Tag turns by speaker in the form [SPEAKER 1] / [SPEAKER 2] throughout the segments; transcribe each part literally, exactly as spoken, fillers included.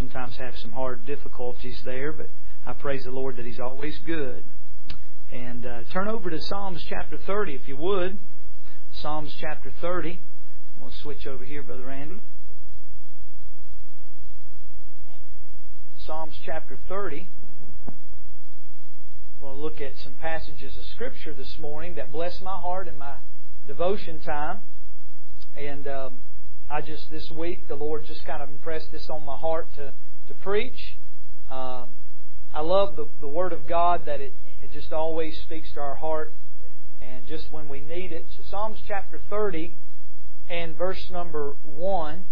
[SPEAKER 1] sometimes have some hard difficulties there, but I praise the Lord that He's always good. And uh, turn over to Psalms chapter thirty, if you would. Psalms chapter thirty. I'm going to switch over here, Brother Randy. Psalms chapter thirty. We'll look at some passages of Scripture this morning that bless my heart in my devotion time. And um, I just, this week, the Lord just kind of impressed this on my heart to, to preach. Uh, I love the, the Word of God, that it, it just always speaks to our heart, and just when we need it. So Psalms chapter thirty and verse number one.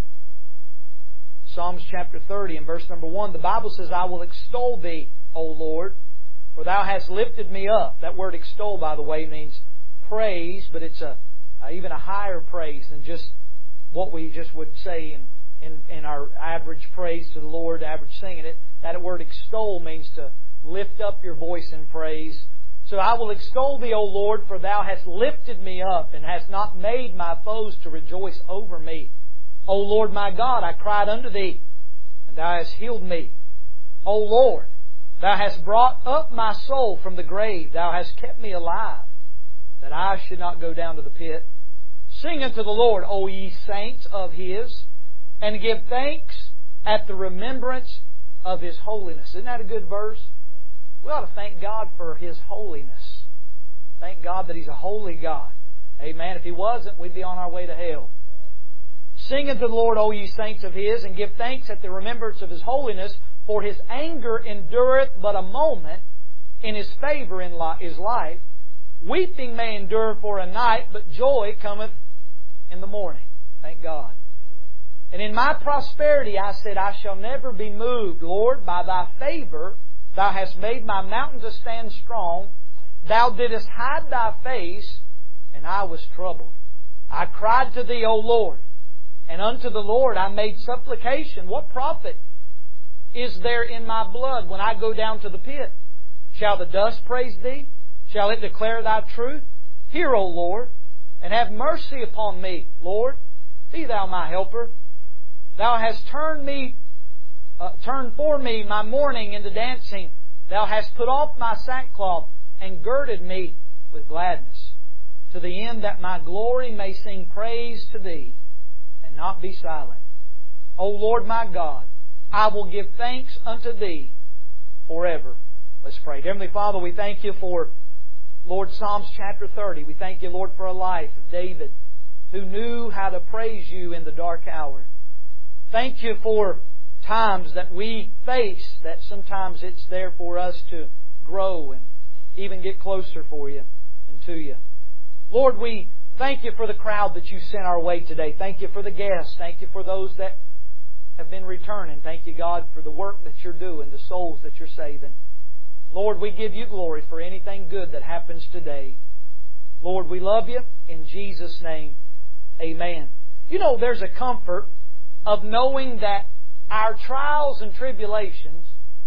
[SPEAKER 1] Psalms chapter thirty and verse number one. The Bible says, I will extol Thee, O Lord, for Thou hast lifted me up. That word extol, by the way, means praise, but it's a, a even a higher praise than just what we just would say in, in, in our average praise to the Lord, average singing it. That word extol means to lift up your voice in praise. So I will extol Thee, O Lord, for Thou hast lifted me up, and hast not made my foes to rejoice over me. O Lord my God, I cried unto Thee, and Thou hast healed me. O Lord, Thou hast brought up my soul from the grave. Thou hast kept me alive, that I should not go down to the pit. Sing unto the Lord, O ye saints of His, and give thanks at the remembrance of His holiness. Isn't that a good verse? We ought to thank God for His holiness. Thank God that He's a holy God. Amen. If He wasn't, we'd be on our way to hell. Sing unto the Lord, O ye saints of His, and give thanks at the remembrance of His holiness, for His anger endureth but a moment, in His favour is life. Weeping may endure for a night, but joy cometh in the morning. Thank God. And in my prosperity I said, I shall never be moved. Lord, by Thy favour Thou hast made my mountain to stand strong. Thou didst hide Thy face, and I was troubled. I cried to Thee, O Lord, and unto the Lord I made supplication. What profit is there in my blood when I go down to the pit? Shall the dust praise Thee? Shall it declare Thy truth? Hear, O Lord, and have mercy upon me, Lord. Be Thou my helper. Thou hast turned me, uh, turned for me my mourning into dancing. Thou hast put off my sackcloth and girded me with gladness, to the end that my glory may sing praise to Thee and not be silent. O Lord my God, I will give thanks unto Thee forever. Let's pray. Heavenly Father, we thank You for, Lord, Psalms chapter thirty. We thank You, Lord, for a life of David who knew how to praise You in the dark hour. Thank You for times that we face, that sometimes it's there for us to grow and even get closer for You and to You. Lord, we thank You for the crowd that You sent our way today. Thank You for the guests. Thank You for those that have been returning. Thank You, God, for the work that You're doing, the souls that You're saving. Lord, we give You glory for anything good that happens today. Lord, we love You. In Jesus' name, amen. You know, there's a comfort of knowing that our trials and tribulations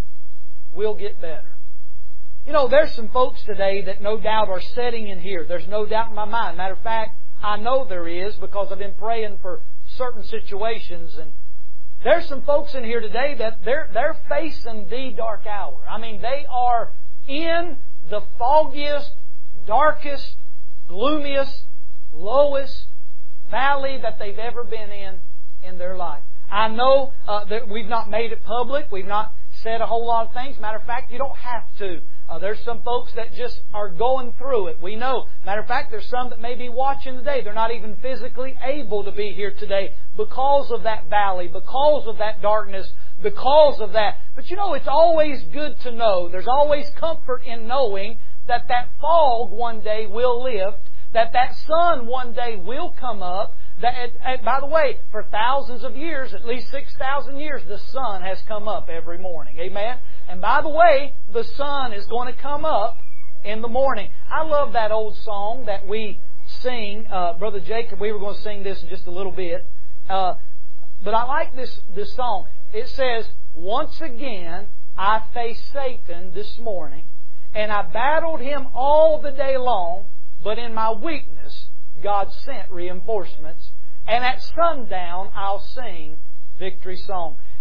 [SPEAKER 1] will get better. You know, there's some folks today that no doubt are sitting in here. There's no doubt in my mind. Matter of fact, I know there is, because I've been praying for certain situations, and there's some folks in here today that they're, they're facing the dark hour. I mean, they are in the foggiest, darkest, gloomiest, lowest valley that they've ever been in in their life. I know uh, that we've not made it public. We've not said a whole lot of things. Matter of fact, you don't have to. Uh, there's some folks that just are going through it. We know. Matter of fact, there's some that may be watching today. They're not even physically able to be here today because of that valley, because of that darkness, because of that. But you know, it's always good to know. There's always comfort in knowing that that fog one day will lift, that that sun one day will come up. That, and by the way, for thousands of years, at least six thousand years, the sun has come up every morning. Amen? And by the way, the sun is going to come up in the morning. I love that old song that we sing. Uh, Brother Jacob, we were going to sing this in just a little bit. Uh, but I like this, this song. It says, once again, I faced Satan this morning, and I battled him all the day long, but in my weakness, God sent reinforcements, and at sundown I'll sing victory song.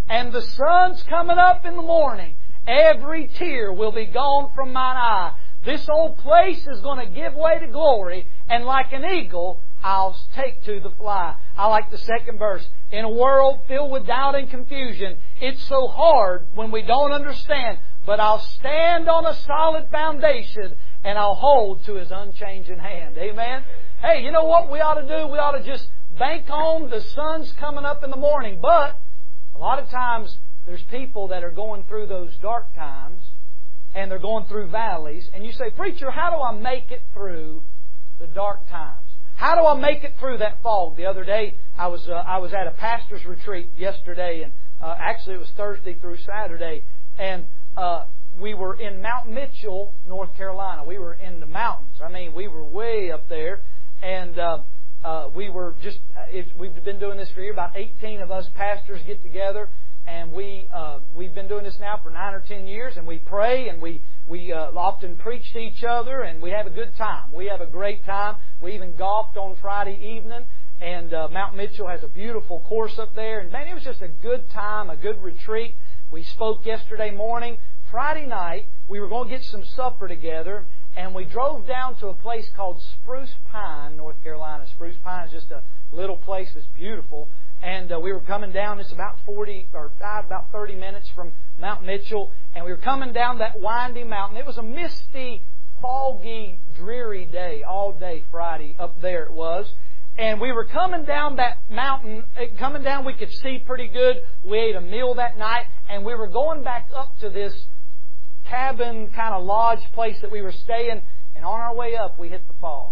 [SPEAKER 1] and the sun's coming up in the morning, every tear will be gone from mine eye. This old place is going to give way to glory, and like an eagle, I'll take to the fly. I like the second verse. In a world filled with doubt and confusion, it's so hard when we don't understand, but I'll stand on a solid foundation and I'll hold to His unchanging hand. Amen? Hey, you know what we ought to do? We ought to just bank on the sun's coming up in the morning. But a lot of times there's people that are going through those dark times and they're going through valleys. And you say, preacher, how do I make it through the dark times? How do I make it through that fog? The other day, I was uh, I was at a pastor's retreat yesterday, and uh, actually it was Thursday through Saturday, and uh, we were in Mount Mitchell, North Carolina. We were in the mountains. I mean, we were way up there, and uh, uh, we were just. It's, we've been doing this for a year. About eighteen of us pastors get together, and we uh, we've been doing this now for nine or ten years, and we pray and we. We uh, often preach to each other, and we have a good time. We have a great time. We even golfed on Friday evening, and uh, Mount Mitchell has a beautiful course up there. And man, it was just a good time, a good retreat. We spoke yesterday morning. Friday night, we were going to get some supper together, and we drove down to a place called Spruce Pine, North Carolina. Spruce Pine is just a little place that's beautiful. And uh, we were coming down, it's about forty or uh, about thirty minutes from Mount Mitchell, and we were coming down that windy mountain. It was a misty, foggy, dreary day, all day Friday up there it was. And we were coming down that mountain, coming down we could see pretty good. We ate a meal that night, and we were going back up to this cabin kind of lodge place that we were staying, and on our way up we hit the fog.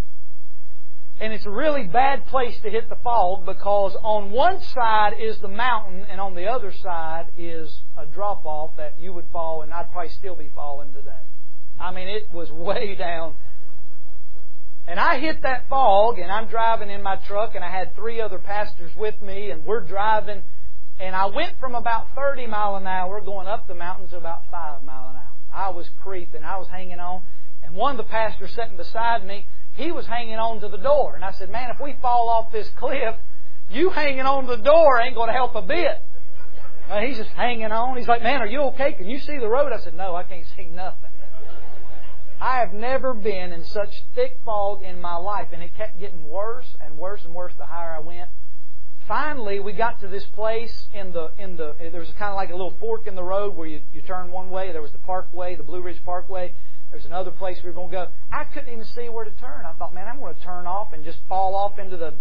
[SPEAKER 1] And it's a really bad place to hit the fog because on one side is the mountain and on the other side is a drop-off that you would fall, and I'd probably still be falling today. I mean, it was way down. And I hit that fog, and I'm driving in my truck, and I had three other pastors with me, and we're driving, and I went from about thirty miles an hour going up the mountain to about five miles an hour. I was creeping. I was hanging on. And one of the pastors sitting beside me, he was hanging on to the door. And I said, man, if we fall off this cliff, you hanging on to the door ain't going to help a bit. Well, he's just hanging on. He's like, man, are you okay? Can you see the road? I said, no, I can't see nothing. I have never been in such thick fog in my life. And it kept getting worse and worse and worse the higher I went. Finally, we got to this place in the, in the, there was kind of like a little fork in the road where you, you turn one way. There was the Parkway, the Blue Ridge Parkway. There was another place we were going to go. I couldn't even see where to turn. I thought, man, I'm going to turn off and just fall off into the...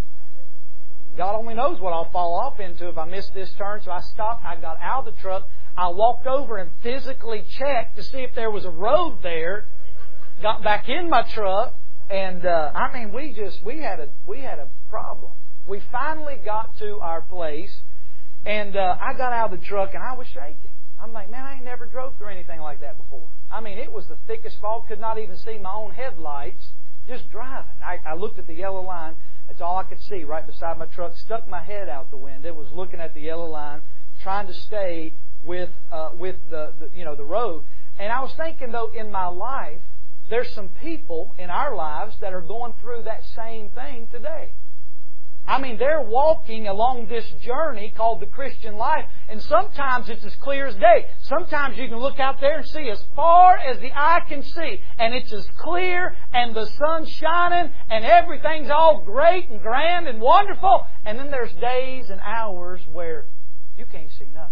[SPEAKER 1] God only knows what I'll fall off into if I miss this turn. So I stopped. I got out of the truck. I walked over and physically checked to see if there was a road there. Got back in my truck. And, uh, I mean, we just, we had a, we had a problem. We finally got to our place. And uh, I got out of the truck and I was shaking. I'm like, man, I ain't never drove through anything like that before. I mean, it was the thickest fog. Could not even see my own headlights. Just driving. I, I looked at the yellow line. That's all I could see right beside my truck. Stuck my head out the window. Was looking at the yellow line, trying to stay with uh, with the, the you know the road. And I was thinking though, in my life, there's some people in our lives that are going through that same thing today. I mean, they're walking along this journey called the Christian life, and sometimes it's as clear as day. Sometimes you can look out there and see as far as the eye can see, and it's as clear, and the sun's shining, and everything's all great and grand and wonderful. And then there's days and hours where you can't see nothing.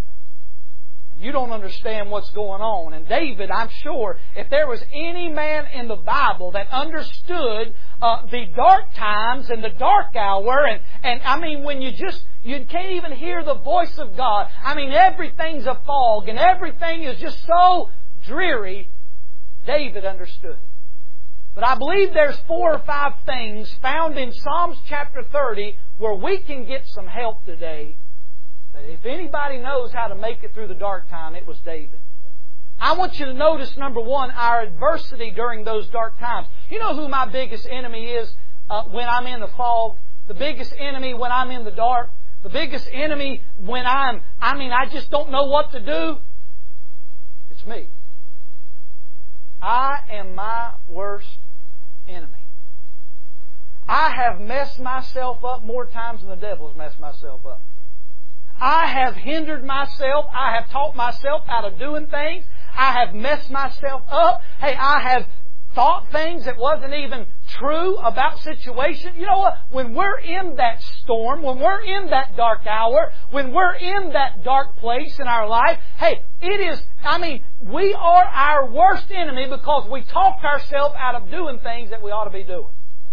[SPEAKER 1] You don't understand what's going on. And David, I'm sure, if there was any man in the Bible that understood uh, the dark times and the dark hour, and, and I mean, when you just, you can't even hear the voice of God. I mean, everything's a fog and everything is just so dreary. David understood. But I believe there's four or five things found in Psalms chapter thirty where we can get some help today. If anybody knows how to make it through the dark time, it was David. I want you to notice, number one, our adversity during those dark times. You know who my biggest enemy is uh, when I'm in the fog? The biggest enemy when I'm in the dark? The biggest enemy when I'm, I mean, I just don't know what to do? It's me. I am my worst enemy. I have messed myself up more times than the devil's messed myself up. I have hindered myself. I have talked myself out of doing things. I have messed myself up. Hey, I have thought things that wasn't even true about situation. You know what? When we're in that storm, when we're in that dark hour, when we're in that dark place in our life, hey, it is, I mean, we are our worst enemy because we talk ourselves out of doing things that we ought to be doing.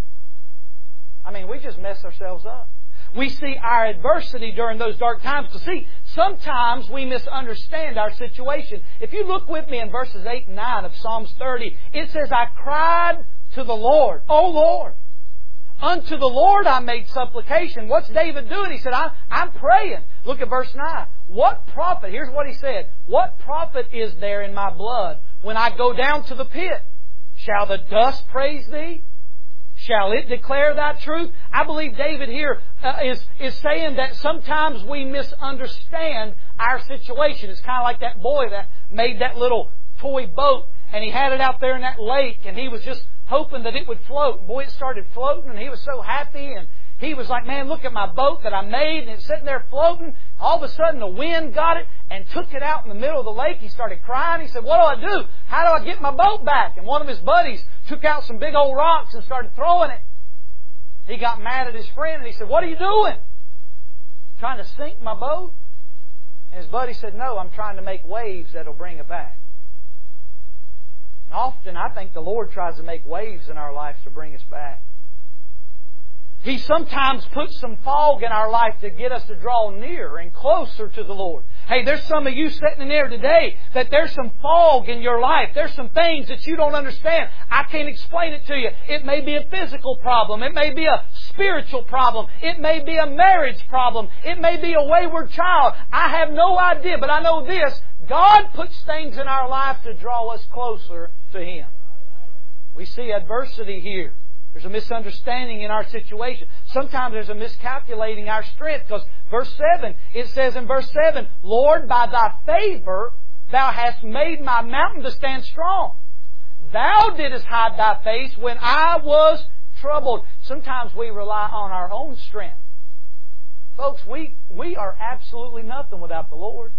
[SPEAKER 1] I mean, we just mess ourselves up. We see our adversity during those dark times. To see, sometimes we misunderstand our situation. If you look with me in verses eight and nine of Psalms thirty, it says, I cried to the Lord, O Lord. Unto the Lord I made supplication. What's David doing? He said, I, I'm praying. Look at verse nine. What profit, here's what he said, what profit is there in my blood when I go down to the pit? Shall the dust praise Thee? Shall it declare Thy truth? I believe David here uh, is, is saying that sometimes we misunderstand our situation. It's kind of like that boy that made that little toy boat and he had it out there in that lake and he was just hoping that it would float. Boy, it started floating and he was so happy and he was like, man, look at my boat that I made, and it's sitting there floating. All of a sudden the wind got it and took it out in the middle of the lake. He started crying. He said, what do I do? How do I get my boat back? And one of his buddies took out some big old rocks and started throwing it. He got mad at his friend and he said, what are you doing? Trying to sink my boat? And his buddy said, no, I'm trying to make waves that'll bring it back. And often I think the Lord tries to make waves in our lives to bring us back. He sometimes puts some fog in our life to get us to draw nearer and closer to the Lord. Hey, there's some of you sitting in there today that there's some fog in your life. There's some things that you don't understand. I can't explain it to you. It may be a physical problem. It may be a spiritual problem. It may be a marriage problem. It may be a wayward child. I have no idea, but I know this. God puts things in our life to draw us closer to Him. We see adversity here. There's a misunderstanding in our situation. Sometimes there's a miscalculating our strength, because verse seven, it says in verse seven, Lord, by Thy favor Thou hast made my mountain to stand strong. Thou didst hide Thy face when I was troubled. Sometimes we rely on our own strength. Folks, we, we are absolutely nothing without the Lord.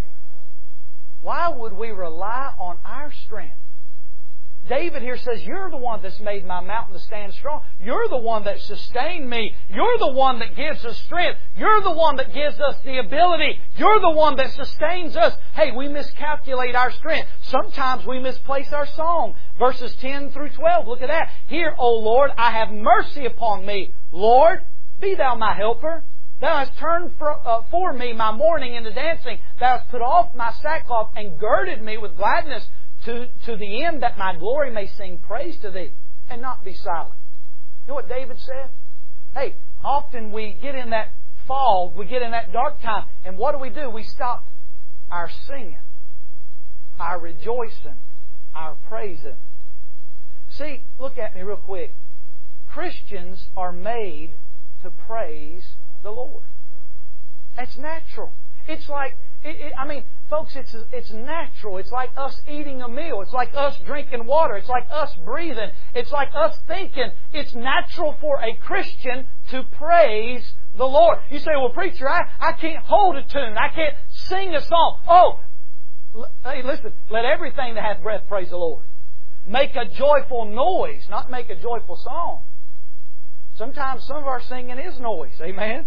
[SPEAKER 1] Why would we rely on our strength? David here says, you're the one that's made my mountain to stand strong. You're the one that sustained me. You're the one that gives us strength. You're the one that gives us the ability. You're the one that sustains us. Hey, we miscalculate our strength. Sometimes we misplace our song. Verses ten through twelve, look at that. Hear, O Lord, I have mercy upon me. Lord, be Thou my helper. Thou hast turned for, uh, for me my mourning into dancing. Thou hast put off my sackcloth and girded me with gladness, To, to the end that my glory may sing praise to Thee and not be silent. You know what David said? Hey, often we get in that fog, we get in that dark time, and what do we do? We stop our singing, our rejoicing, our praising. See, look at me real quick. Christians are made to praise the Lord. That's natural. It's like, it, it, I mean, folks, it's it's natural. It's like us eating a meal. It's like us drinking water. It's like us breathing. It's like us thinking. It's natural for a Christian to praise the Lord. You say, well, preacher, I, I can't hold a tune. I can't sing a song. Oh, hey, listen, let everything that hath breath praise the Lord. Make a joyful noise, not make a joyful song. Sometimes some of our singing is noise. Amen?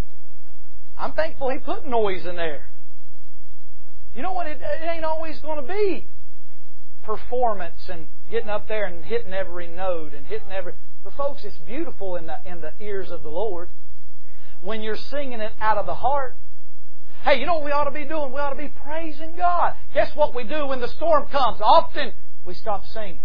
[SPEAKER 1] I'm thankful He put noise in there. You know what? It, it ain't always going to be performance and getting up there and hitting every note and hitting every... But folks, it's beautiful in the, in the ears of the Lord when you're singing it out of the heart. Hey, you know what we ought to be doing? We ought to be praising God. Guess what we do when the storm comes? Often we stop singing.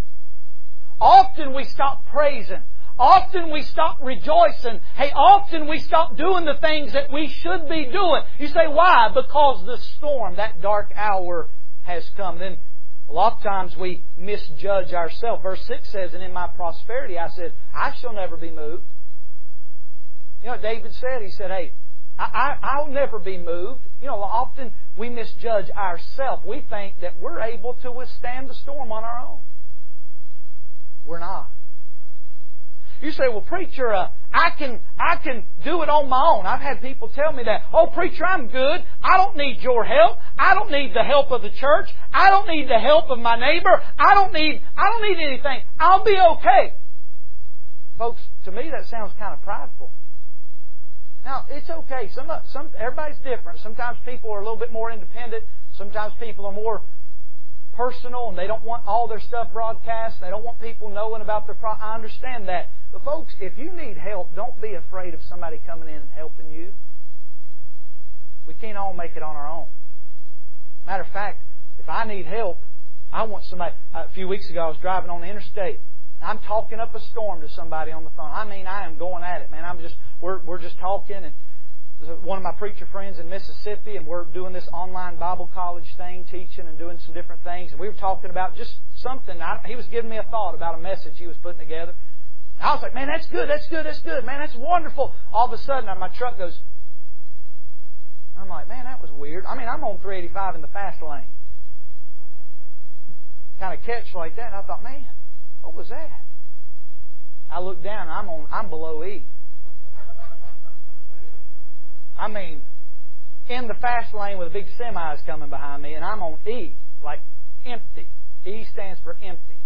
[SPEAKER 1] Often we stop praising. Often we stop rejoicing. Hey, often we stop doing the things that we should be doing. You say, why? Because the storm, that dark hour has come. Then a lot of times we misjudge ourselves. Verse six says, and in my prosperity I said, I shall never be moved. You know what David said? He said, hey, I, I, I'll never be moved. You know, often we misjudge ourselves. We think that we're able to withstand the storm on our own. We're not. You say, well, preacher, uh, I can I can do it on my own. I've had people tell me that. Oh, preacher, I'm good. I don't need your help. I don't need the help of the church. I don't need the help of my neighbor. I don't need I don't need anything. I'll be okay. Folks, to me that sounds kind of prideful. Now, it's okay. Some some everybody's different. Sometimes people are a little bit more independent. Sometimes people are more personal and they don't want all their stuff broadcast. They don't want people knowing about their problem. I understand that. But folks, if you need help, don't be afraid of somebody coming in and helping you. We can't all make it on our own. Matter of fact, if I need help, I want somebody. A few weeks ago I was driving on the interstate. I'm talking up a storm to somebody on the phone. I mean, I am going at it, man. I'm just we're we're just talking, and one of my preacher friends in Mississippi, and we're doing this online Bible college thing, teaching and doing some different things. And we were talking about just something. I, he was giving me a thought about a message he was putting together. I was like, man, that's good, that's good, that's good, man, that's wonderful. All of a sudden, my truck goes. I'm like, man, that was weird. I mean, I'm on three eighty-five in the fast lane. Kind of catch like that, and I thought, man, what was that? I looked down, and I'm on, I'm below E. I mean, in the fast lane with a big semis coming behind me, and I'm on E, like empty. E stands for empty.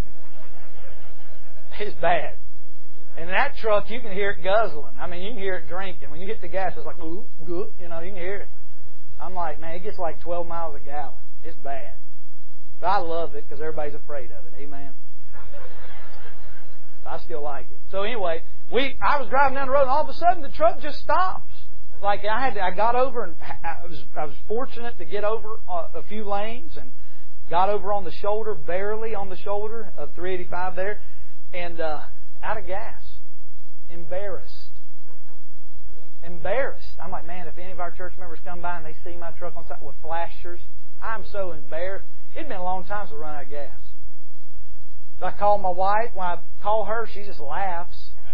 [SPEAKER 1] It's bad. And in that truck, you can hear it guzzling. I mean, you can hear it drinking. When you hit the gas, it's like, ooh, good. You know, you can hear it. I'm like, man, it gets like twelve miles a gallon. It's bad. But I love it because everybody's afraid of it. Amen. I still like it. So anyway, we I was driving down the road, and all of a sudden the truck just stops. Like I had, to, I got over, and I was I was fortunate to get over a few lanes, and got over on the shoulder, barely on the shoulder of three eighty-five there, and uh, out of gas, embarrassed, embarrassed. I'm like, man, if any of our church members come by and they see my truck on side with flashers, I'm so embarrassed. It'd been a long time since I run out of gas. So I call my wife. When I call her, she just laughs.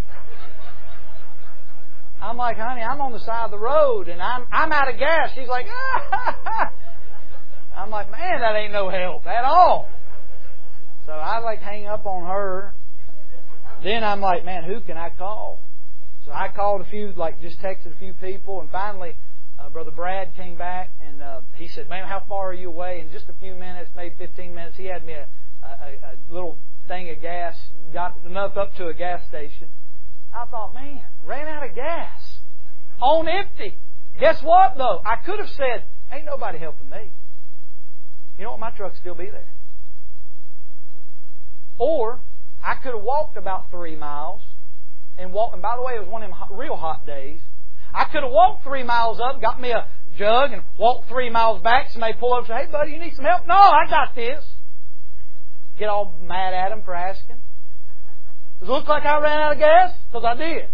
[SPEAKER 1] I'm like, honey, I'm on the side of the road and I'm I'm out of gas. She's like, ah. I'm like, man, that ain't no help at all. So I like hang up on her. Then I'm like, man, who can I call? So I called a few, like just texted a few people, and finally, uh, Brother Brad came back and uh, he said, man, how far are you away? In just a few minutes, maybe fifteen minutes, he had me a, a, a little thing of gas, got enough up to a gas station. I thought, man, ran out of gas on empty. Guess what, though? I could have said, ain't nobody helping me. You know what? My truck'd still be there. Or I could have walked about three miles and walked. And by the way, it was one of them hot, real hot days. I could have walked three miles up, got me a jug, and walked three miles back. Somebody pull up and say, hey, buddy, you need some help? No, I got this. Get all mad at him for asking. Does it look like I ran out of gas? Because I did.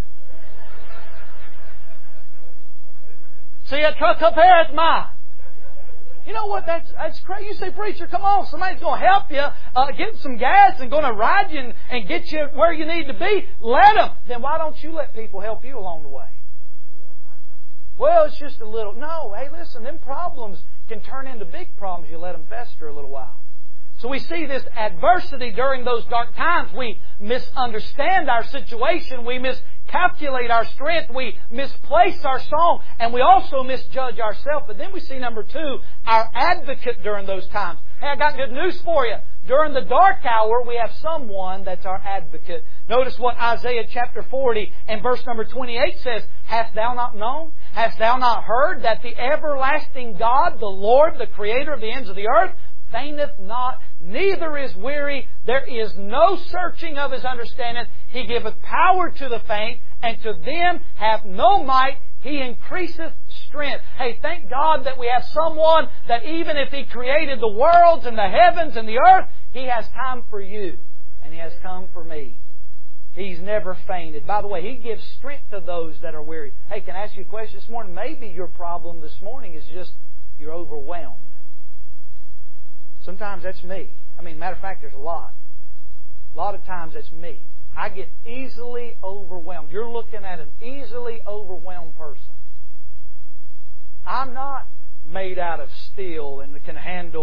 [SPEAKER 1] See that truck up here? It's mine. You know what? That's that's crazy. You say, preacher, come on. Somebody's going to help you uh, get some gas and going to ride you and, and get you where you need to be. Let them. Then why don't you let people help you along the way? Well, it's just a little. No, hey, listen, them problems can turn into big problems. You let them fester a little while. So we see this adversity during those dark times. We misunderstand our situation. We miscalculate our strength. We misplace our song. And we also misjudge ourselves. But then we see, number two, our advocate during those times. Hey, I got good news for you. During the dark hour, we have someone that's our advocate. Notice what Isaiah chapter forty and verse number twenty-eight says. Hast thou not known? Hast thou not heard that the everlasting God, the Lord, the Creator of the ends of the earth, fainteth not, neither is weary. There is no searching of His understanding. He giveth power to the faint, and to them have no might. He increaseth strength. Hey, thank God that we have someone that even if He created the worlds and the heavens and the earth, He has time for you. And He has come for me. He's never fainted. By the way, He gives strength to those that are weary. Hey, can I ask you a question this morning? Maybe your problem this morning is just you're overwhelmed. Sometimes that's me. I mean, matter of fact, there's a lot. A lot of times that's me. I get easily overwhelmed. You're looking at an easily overwhelmed person. I'm not made out of steel and can handle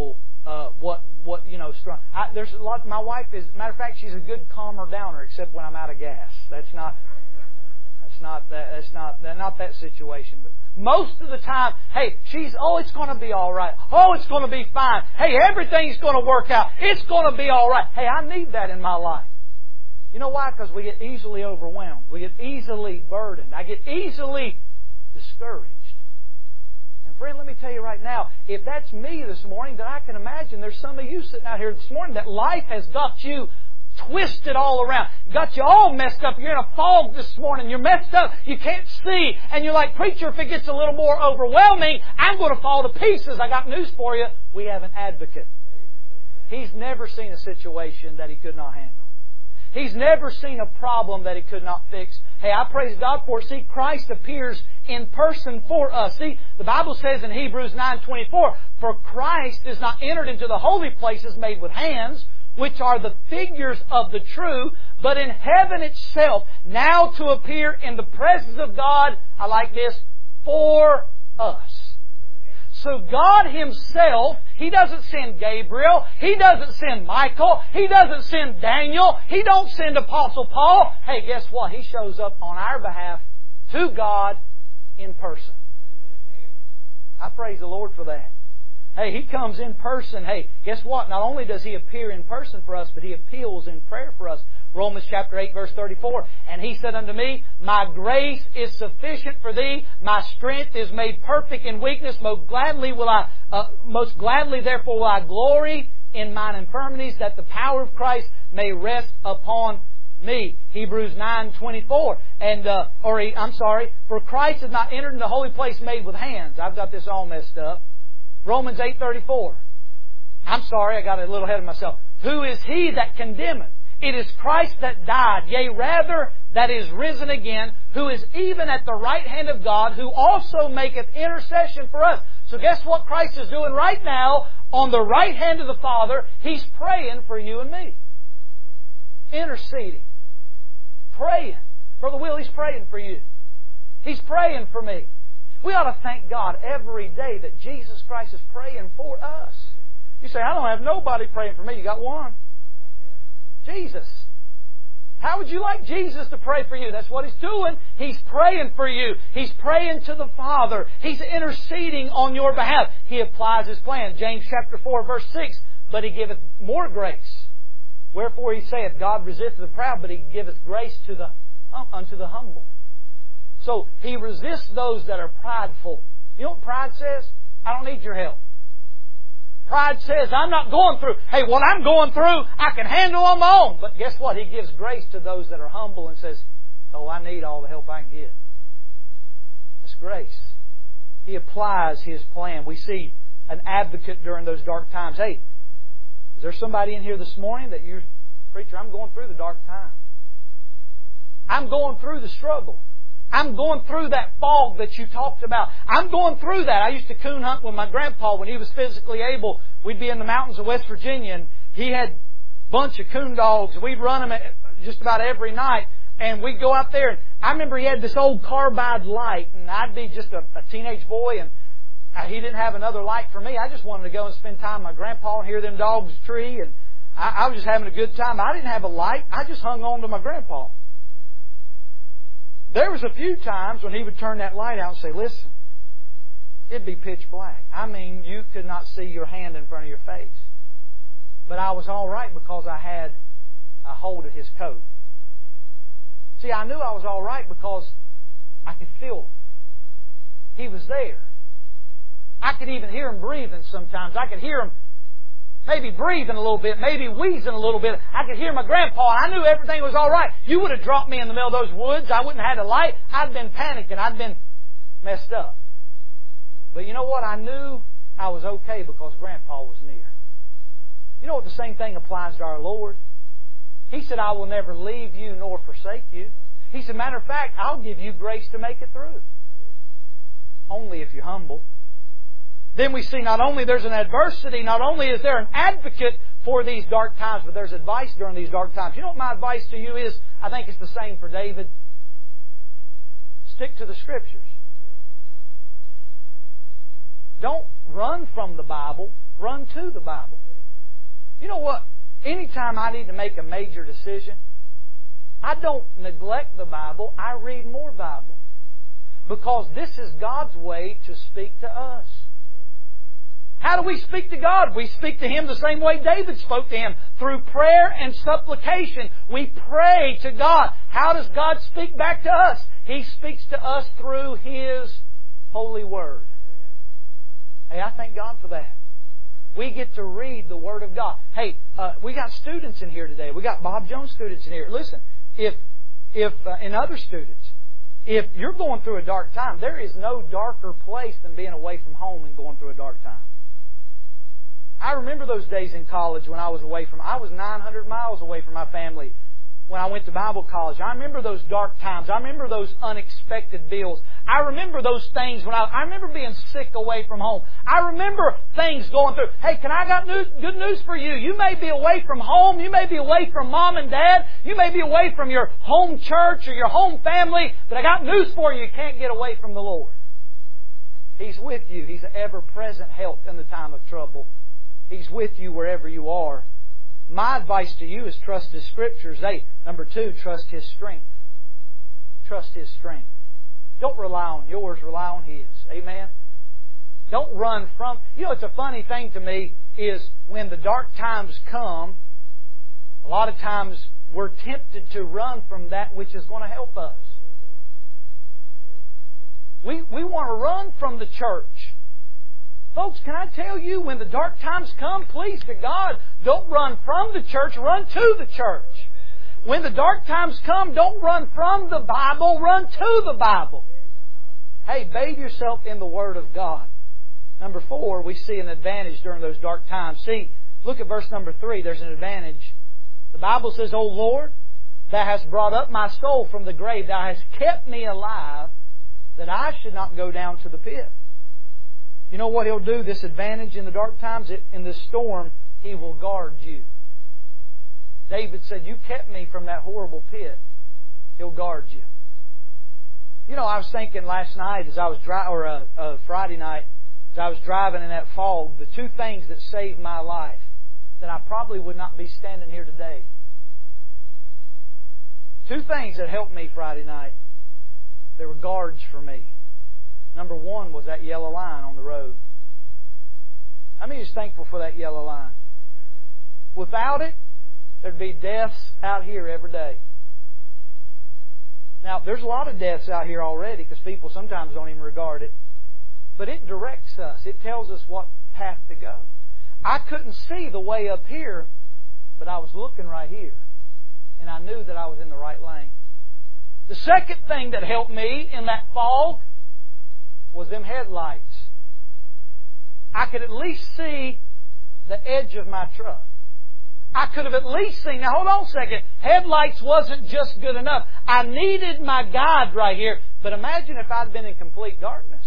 [SPEAKER 1] uh, what what you know. Strong. I, there's a lot. My wife is, matter of fact, she's a good calmer downer, except when I'm out of gas. That's not. That's not that. That's not that. Not that situation. But most of the time, hey, she's. Oh, it's going to be all right. Oh, it's going to be fine. Hey, everything's going to work out. It's going to be all right. Hey, I need that in my life. You know why? Because we get easily overwhelmed. We get easily burdened. I get easily discouraged. And friend, let me tell you right now, if that's me this morning, then I can imagine there's some of you sitting out here this morning that life has got you twisted all around. Got you all messed up. You're in a fog this morning. You're messed up. You can't see. And you're like, preacher, if it gets a little more overwhelming, I'm going to fall to pieces. I got news for you. We have an advocate. He's never seen a situation that He could not handle. He's never seen a problem that He could not fix. Hey, I praise God for it. See, Christ appears in person for us. See, the Bible says in Hebrews nine twenty-four, for Christ is not entered into the holy places made with hands, which are the figures of the true, but in heaven itself, now to appear in the presence of God, I like this, for us. So God Himself, He doesn't send Gabriel, He doesn't send Michael, He doesn't send Daniel, He don't send Apostle Paul. Hey, guess what? He shows up on our behalf to God in person. I praise the Lord for that. Hey, He comes in person. Hey, guess what? Not only does He appear in person for us, but He appeals in prayer for us. Romans chapter eight verse thirty-four. And He said unto me, my grace is sufficient for thee. My strength is made perfect in weakness. Most gladly will I, uh, most gladly therefore will I glory in mine infirmities, that the power of Christ may rest upon me. Hebrews nine twenty-four. And, uh, or I'm sorry, for Christ has not entered in the holy place made with hands. I've got this all messed up. Romans eight thirty-four. I'm sorry, I got a little ahead of myself. Who is He that condemneth? It is Christ that died, yea, rather, that is risen again, who is even at the right hand of God, who also maketh intercession for us. So guess what Christ is doing right now? On the right hand of the Father, He's praying for you and me. Interceding. Praying. Brother Will, He's praying for you. He's praying for me. We ought to thank God every day that Jesus Christ is praying for us. You say, I don't have nobody praying for me. You got one. Jesus. How would you like Jesus to pray for you? That's what He's doing. He's praying for you. He's praying to the Father. He's interceding on your behalf. He applies His plan. James chapter four verse six. But He giveth more grace. Wherefore He saith, God resisteth the proud, but He giveth grace to the unto the humble. So He resists those that are prideful. You know what pride says? I don't need your help. Pride says, I'm not going through. Hey, what I'm going through, I can handle on my own. But guess what? He gives grace to those that are humble and says, oh, I need all the help I can get. That's grace. He applies His plan. We see an advocate during those dark times. Hey, is there somebody in here this morning that you're, preacher, I'm going through the dark time. I'm going through the struggle. I'm going through that fog that you talked about. I'm going through that. I used to coon hunt with my grandpa when he was physically able. We'd be in the mountains of West Virginia, and he had a bunch of coon dogs. We'd run them just about every night, and we'd go out there. And I remember he had this old carbide light, and I'd be just a, a teenage boy, and he didn't have another light for me. I just wanted to go and spend time with my grandpa and hear them dogs tree, and I, I was just having a good time. I didn't have a light. I just hung on to my grandpa. There was a few times when he would turn that light out and say, listen, it'd be pitch black. I mean, you could not see your hand in front of your face. But I was all right because I had a hold of his coat. See, I knew I was all right because I could feel him. He was there. I could even hear him breathing sometimes. I could hear him maybe breathing a little bit, maybe wheezing a little bit. I could hear my grandpa. I knew everything was all right. You would have dropped me in the middle of those woods. I wouldn't have had a light. I'd been panicking. I'd been messed up. But you know what? I knew I was okay because Grandpa was near. You know what? The same thing applies to our Lord. He said, I will never leave you nor forsake you. He said, matter of fact, I'll give you grace to make it through. Only if you're humble. Then we see not only there's an adversity, not only is there an advocate for these dark times, but there's advice during these dark times. You know what my advice to you is? I think it's the same for David. Stick to the Scriptures. Don't run from the Bible. Run to the Bible. You know what? Anytime I need to make a major decision, I don't neglect the Bible. I read more Bible. Because this is God's way to speak to us. How do we speak to God? We speak to Him the same way David spoke to Him, through prayer and supplication. We pray to God. How does God speak back to us? He speaks to us through His holy Word. Hey, I thank God for that. We get to read the Word of God. Hey, uh, we got students in here today. We got Bob Jones students in here. Listen, if, if uh, and other students, if you're going through a dark time, there is no darker place than being away from home and going through a dark time. I remember those days in college when I was away from, I was nine hundred miles away from my family when I went to Bible college. I remember those dark times. I remember those unexpected bills. I remember those things when I, I remember being sick away from home. I remember things going through. Hey, can I got news, good news for you? You may be away from home. You may be away from mom and dad. You may be away from your home church or your home family. But I got news for you. You can't get away from the Lord. He's with you. He's an ever-present help in the time of trouble. He's with you wherever you are. My advice to you is trust His Scriptures. Hey, number two, trust His strength. Trust His strength. Don't rely on yours, rely on His. Amen? Don't run from... You know, it's a funny thing to me is when the dark times come, a lot of times we're tempted to run from that which is going to help us. We, we want to run from the church. Folks, can I tell you, when the dark times come, please to God, don't run from the church, run to the church. When the dark times come, don't run from the Bible, run to the Bible. Hey, bathe yourself in the Word of God. Number four, we see an advantage during those dark times. See, look at verse number three, there's an advantage. The Bible says, O Lord, Thou hast brought up my soul from the grave, Thou hast kept me alive, that I should not go down to the pit. You know what He'll do, this advantage in the dark times? In the storm, He will guard you. David said, you kept me from that horrible pit. He'll guard you. You know, I was thinking last night as I was driving, or uh, uh, Friday night, as I was driving in that fog, the two things that saved my life, that I probably would not be standing here today. Two things that helped me Friday night. There were guards for me. Number one was that yellow line on the road. How many is thankful for that yellow line? Without it, there'd be deaths out here every day. Now, there's a lot of deaths out here already because people sometimes don't even regard it. But it directs us. It tells us what path to go. I couldn't see the way up here, but I was looking right here. And I knew that I was in the right lane. The second thing that helped me in that fog was them headlights. I could at least see the edge of my truck. I could have at least seen... Now hold on a second. Headlights wasn't just good enough. I needed my guide right here. But imagine if I'd been in complete darkness.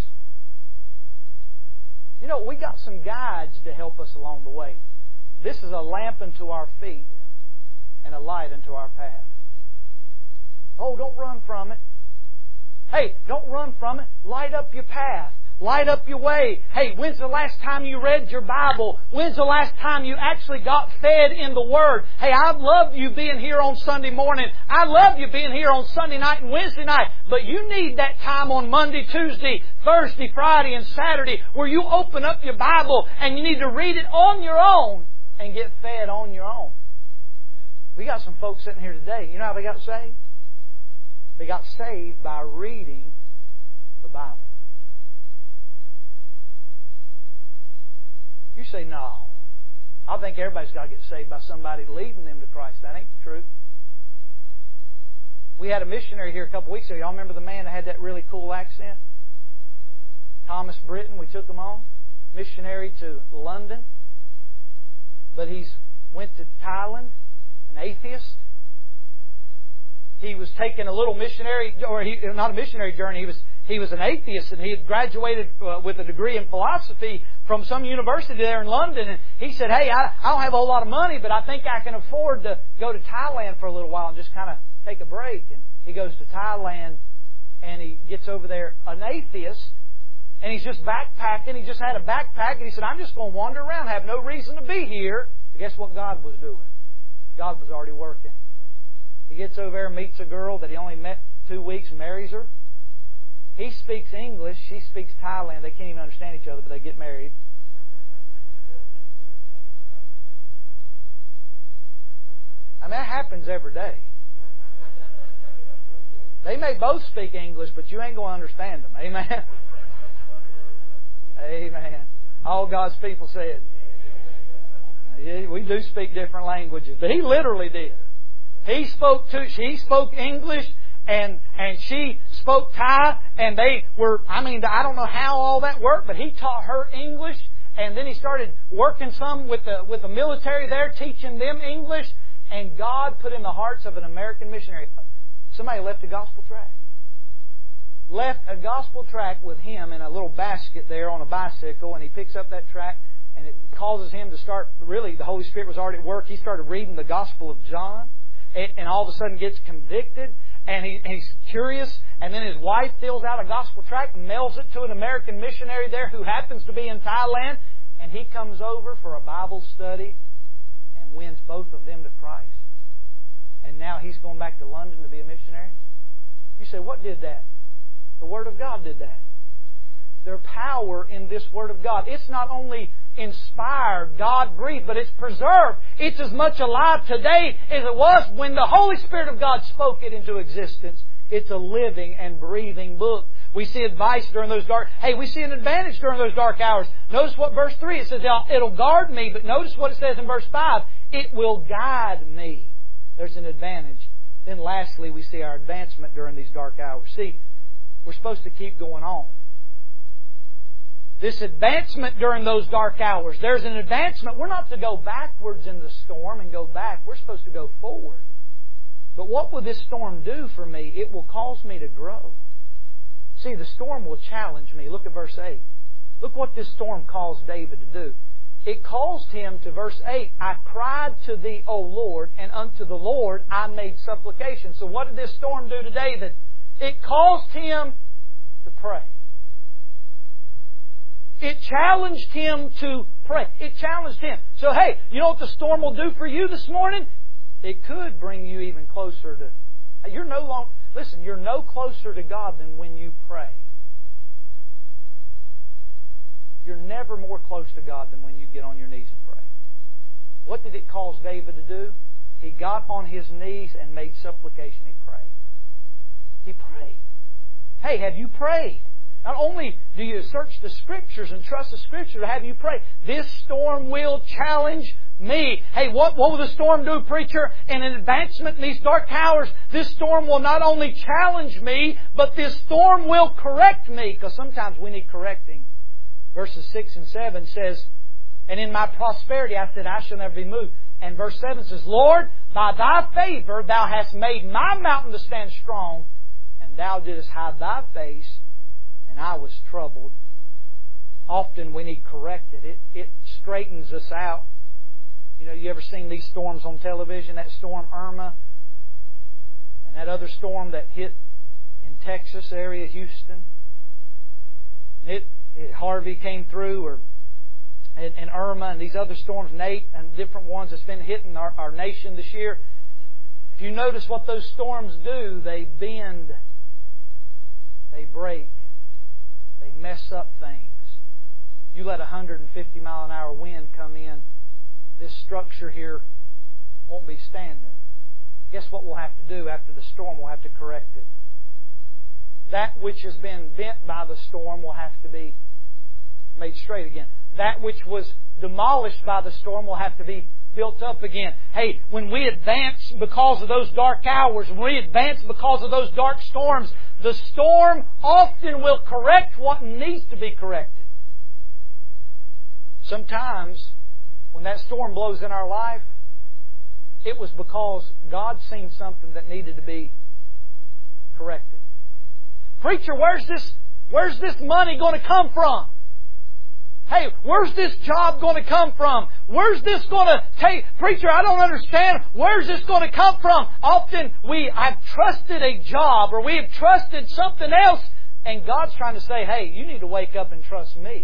[SPEAKER 1] You know, we got some guides to help us along the way. This is a lamp unto our feet and a light unto our path. Oh, don't run from it. Hey, don't run from it. Light up your path. Light up your way. Hey, when's the last time you read your Bible? When's the last time you actually got fed in the Word? Hey, I love you being here on Sunday morning. I love you being here on Sunday night and Wednesday night. But you need that time on Monday, Tuesday, Thursday, Friday, and Saturday where you open up your Bible and you need to read it on your own and get fed on your own. We got some folks sitting here today. You know how they got saved? They got saved by reading the Bible. You say, no. I think everybody's got to get saved by somebody leading them to Christ. That ain't the truth. We had a missionary here a couple weeks ago. Y'all remember the man that had that really cool accent? Thomas Britton. We took him on. Missionary to London. But he's went to Thailand. An atheist. He was taking a little missionary, or he, not a missionary journey. He was he was an atheist, and he had graduated uh, with a degree in philosophy from some university there in London. And he said, "Hey, I, I don't have a whole lot of money, but I think I can afford to go to Thailand for a little while and just kind of take a break." And he goes to Thailand, and he gets over there. An atheist And he's just backpacking. He just had a backpack. And he said, I'm just going to wander around. I have no reason to be here. But guess what God was doing? God was already working. He gets over there and meets a girl that he only met two weeks, marries her. He speaks English. She speaks Thailand. They can't even understand each other, but they get married. I mean, that happens every day. They may both speak English, but you ain't going to understand them. Amen? Amen. All God's people said. Yeah, we do speak different languages, but he literally did. He spoke to, she spoke English, and and she spoke Thai, and they were, I mean, I don't know how all that worked, but he taught her English, and then he started working some with the with the military there, teaching them English, and God put in the hearts of an American missionary. Somebody left a gospel tract. Left a gospel tract with him in a little basket there on a bicycle, and he picks up that tract, and it causes him to start, really, the Holy Spirit was already at work. He started reading the Gospel of John, and, and all of a sudden gets convicted, and, he, and he's curious, and then his wife fills out a gospel tract and mails it to an American missionary there who happens to be in Thailand, and he comes over for a Bible study and wins both of them to Christ. And now he's going back to London to be a missionary. You say, what did that? The Word of God did that. There's power in this Word of God. It's not only inspired, God-breathed, but it's preserved. It's as much alive today as it was when the Holy Spirit of God spoke it into existence. It's a living and breathing book. We see advice during those dark... Hey, we see an advantage during those dark hours. Notice what verse three, it says, it'll guard me. But notice what it says in verse five. It will guide me. There's an advantage. Then lastly, we see our advancement during these dark hours. See, we're supposed to keep going on. This advancement during those dark hours, there's an advancement. We're not to go backwards in the storm and go back. We're supposed to go forward. But what will this storm do for me? It will cause me to grow. See, the storm will challenge me. Look at verse eight. Look what this storm caused David to do. It caused him to, verse eight, I cried to Thee, O Lord, and unto the Lord I made supplication. So what did this storm do to David? It caused him to pray. It challenged him to pray. It challenged him. So hey, you know what the storm will do for you this morning? It could bring you even closer to... You're no longer... Listen, you're no closer to God than when you pray. You're never more close to God than when you get on your knees and pray. What did it cause David to do? He got on his knees and made supplication. He prayed. He prayed. Hey, have you prayed? Not only do you search the Scriptures and trust the Scripture to have you pray, this storm will challenge me. Hey, what, what will the storm do, preacher? In an advancement in these dark hours, this storm will not only challenge me, but this storm will correct me. Because sometimes we need correcting. Verses six and seven says, and in my prosperity I said, I shall never be moved. And verse seven says, Lord, by Thy favor Thou hast made my mountain to stand strong, and Thou didst hide Thy face, and I was troubled. Often we need corrected. It, it straightens us out. You know, you ever seen these storms on television? That storm Irma, and that other storm that hit in Texas area, Houston. It, it Harvey came through, or and, and Irma, and these other storms, Nate, and different ones that's been hitting our, our nation this year. If you notice what those storms do, they bend, they break, they mess up things. You let a one hundred fifty mile an hour wind come in, this structure here won't be standing. Guess what we'll have to do after the storm? We'll have to correct it. That which has been bent by the storm will have to be made straight again. That which was demolished by the storm will have to be built up again. Hey, when we advance because of those dark hours, when we advance because of those dark storms, the storm often will correct what needs to be corrected. Sometimes, when that storm blows in our life, it was because God seen something that needed to be corrected. Preacher, where's this, where's this money going to come from? Hey, where's this job going to come from? Where's this going to take? Preacher, I don't understand. Where's this going to come from? Often we have trusted a job or we have trusted something else And God's trying to say, hey, you need to wake up and trust me.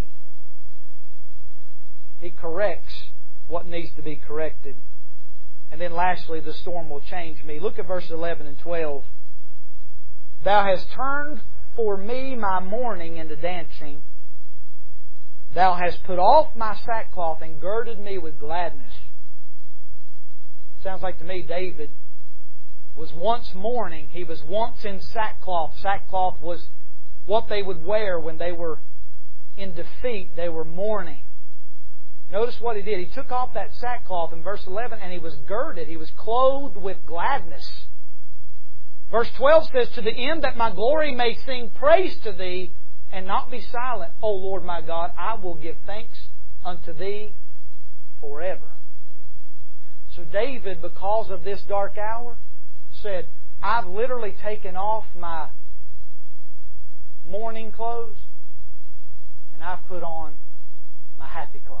[SPEAKER 1] He corrects what needs to be corrected. And then lastly, the storm will change me. Look at verses eleven and twelve. Thou hast turned for me my mourning into dancing. Thou hast put off my sackcloth and girded me with gladness. Sounds like to me David was once mourning. He was once in sackcloth. Sackcloth was what they would wear when they were in defeat. They were mourning. Notice what he did. He took off that sackcloth in verse eleven and he was girded. He was clothed with gladness. Verse twelve says, to the end that my glory may sing praise to Thee and not be silent, O Lord my God, I will give thanks unto Thee forever. So David, because of this dark hour, said, I've literally taken off my mourning clothes and I've put on my happy clothes.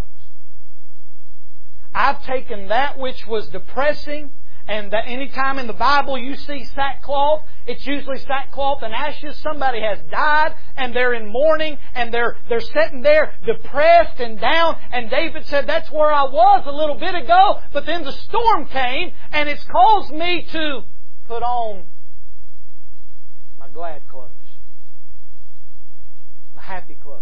[SPEAKER 1] I've taken that which was depressing, and that any time in the Bible you see sackcloth, it's usually sackcloth and ashes. Somebody has died and they're in mourning and they're they're sitting there depressed and down. And David said, that's where I was a little bit ago, but then the storm came and it's caused me to put on my glad clothes, my happy clothes,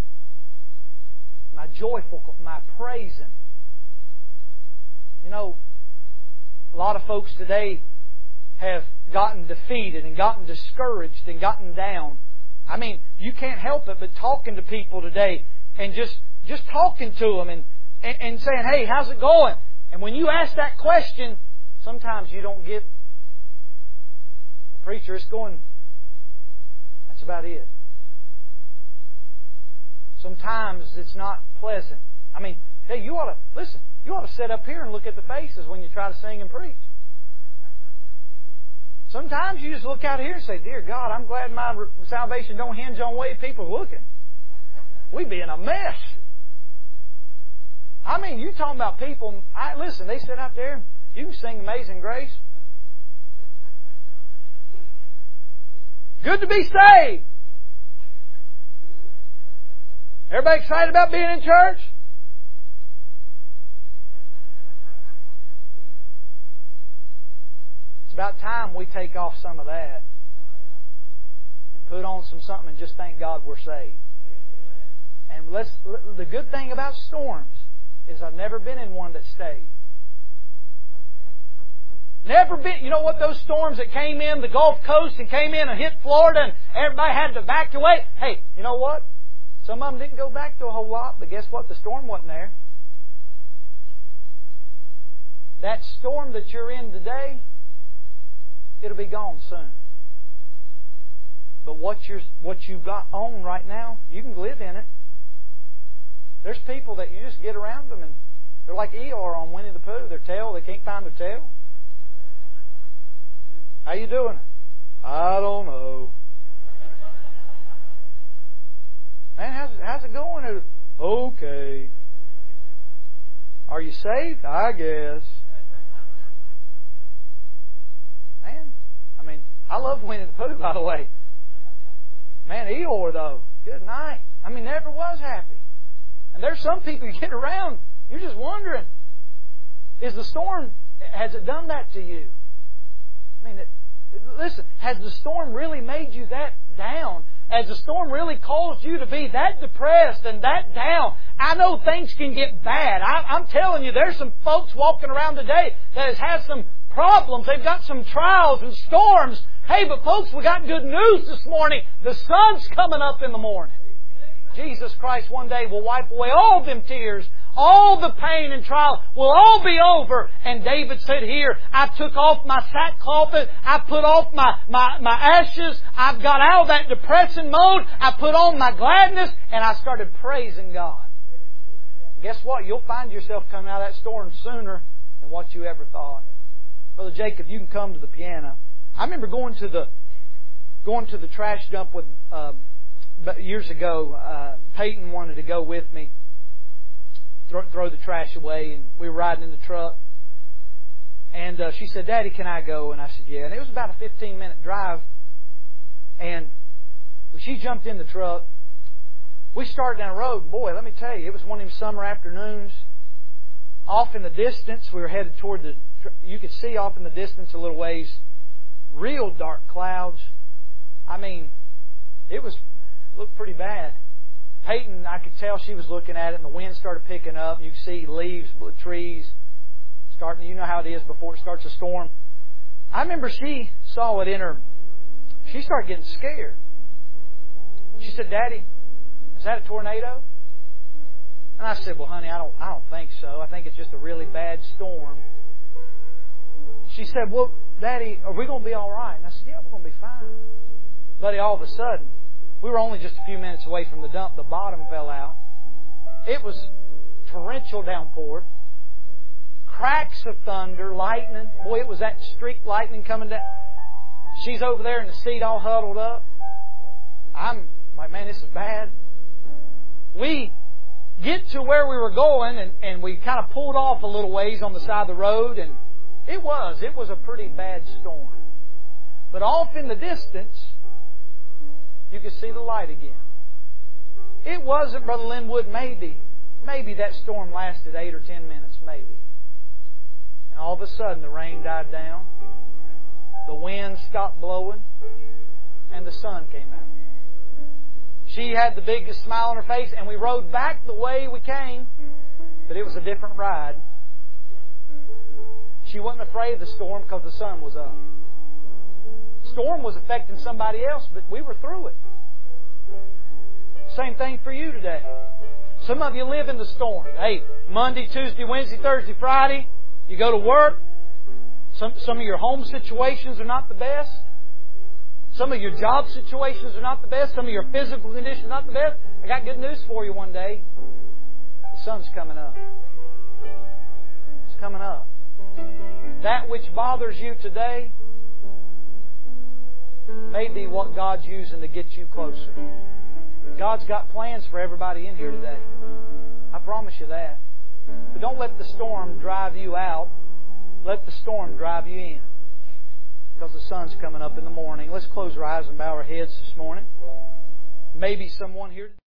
[SPEAKER 1] my joyful clothes, my praising. You know, a lot of folks today have gotten defeated and gotten discouraged and gotten down. I mean, you can't help it but talking to people today and just just talking to them and, and, and saying, hey, how's it going? And when you ask that question, sometimes you don't get, well, preacher, it's going, that's about it. Sometimes it's not pleasant. I mean, hey, you ought to, listen, you ought to sit up here and look at the faces when you try to sing and preach. Sometimes you just look out here and say, dear God, I'm glad my salvation don't hinge on the way people are looking. We'd be in a mess. I mean, you talking about people, I, listen, they sit out there, you can sing Amazing Grace. Good to be saved. Everybody excited about being in church? It's about time we take off some of that and put on some something and just thank God we're saved. And let's, the good thing about storms is I've never been in one that stayed. Never been, you know what, those storms that came in the Gulf Coast and came in and hit Florida and everybody had to evacuate. Hey, you know what? Some of them didn't go back to a whole lot, but guess what? The storm wasn't there. That storm that you're in today, it'll be gone soon. But what you're, what you've got on right now, you can live in it. There's people that you just get around them and they're like Eeyore on Winnie the Pooh. Their tail, they can't find their tail. How you doing? I don't know. Man, how's, how's it going? Okay. Are you saved? I guess. Man, I mean, I love Winnie the Pooh, by the way. Man, Eeyore, though, good night. I mean, never was happy. And there's some people you get around, you're just wondering, is the storm, has it done that to you? I mean, it, it, listen, has the storm really made you that down? Has the storm really caused you to be that depressed and that down? I know things can get bad. I, I'm telling you, there's some folks walking around today that has had some problems. They've got some trials and storms. Hey, but folks, we got good news this morning. The sun's coming up in the morning. Jesus Christ one day will wipe away all them tears. All the pain and trial will all be over. And David said here, I took off my sackcloth, I put off my, my, my ashes, I've got out of that depressing mode, I put on my gladness, and I started praising God. Guess what? You'll find yourself coming out of that storm sooner than what you ever thought. Brother Jacob, you can come to the piano. I remember going to the going to the trash dump with uh, years ago. Uh, Peyton wanted to go with me. Throw, throw the trash away, and we were riding in the truck. And uh, she said, Daddy, can I go? And I said, yeah. And it was about a fifteen minute drive. And Well, she jumped in the truck. We started down the road. Boy, let me tell you, it was one of them summer afternoons. Off in the distance, we were headed toward the... You could see off in the distance a little ways, real dark clouds. I mean, it was it looked pretty bad. Peyton, I could tell she was looking at it, and the wind started picking up. You could see leaves, trees starting. You know how it is before it starts to storm. I remember she saw it in her. She started getting scared. She said, "Daddy, is that a tornado?" And I said, "Well, honey, I don't, I don't think so. I think it's just a really bad storm." She said, "Well, Daddy, are we going to be all right?" And I said, "Yeah, we're going to be fine." Buddy, all of a sudden, we were only just a few minutes away from the dump. The bottom fell out. It was torrential downpour. Cracks of thunder, lightning. Boy, it was that streak lightning coming down. She's over there in the seat all huddled up. I'm like, man, this is bad. We get to where we were going, and, and we kind of pulled off a little ways on the side of the road, and it was. It was a pretty bad storm. But off in the distance, you could see the light again. It wasn't, Brother Linwood, maybe. Maybe that storm lasted eight or ten minutes, maybe. And all of a sudden, the rain died down. The wind stopped blowing. And the sun came out. She had the biggest smile on her face, and we rode back the way we came. But it was a different ride. She wasn't afraid of the storm because the sun was up. The storm was affecting somebody else, but we were through it. Same thing for you today. Some of you live in the storm. Hey, Monday, Tuesday, Wednesday, Thursday, Friday, you go to work. Some, some of your home situations are not the best. Some of your job situations are not the best. Some of your physical conditions are not the best. I got good news for you one day. The sun's coming up. It's coming up. That which bothers you today may be what God's using to get you closer. God's got plans for everybody in here today. I promise you that. But don't let the storm drive you out. Let the storm drive you in. Because the sun's coming up in the morning. Let's close our eyes and bow our heads this morning. Maybe someone here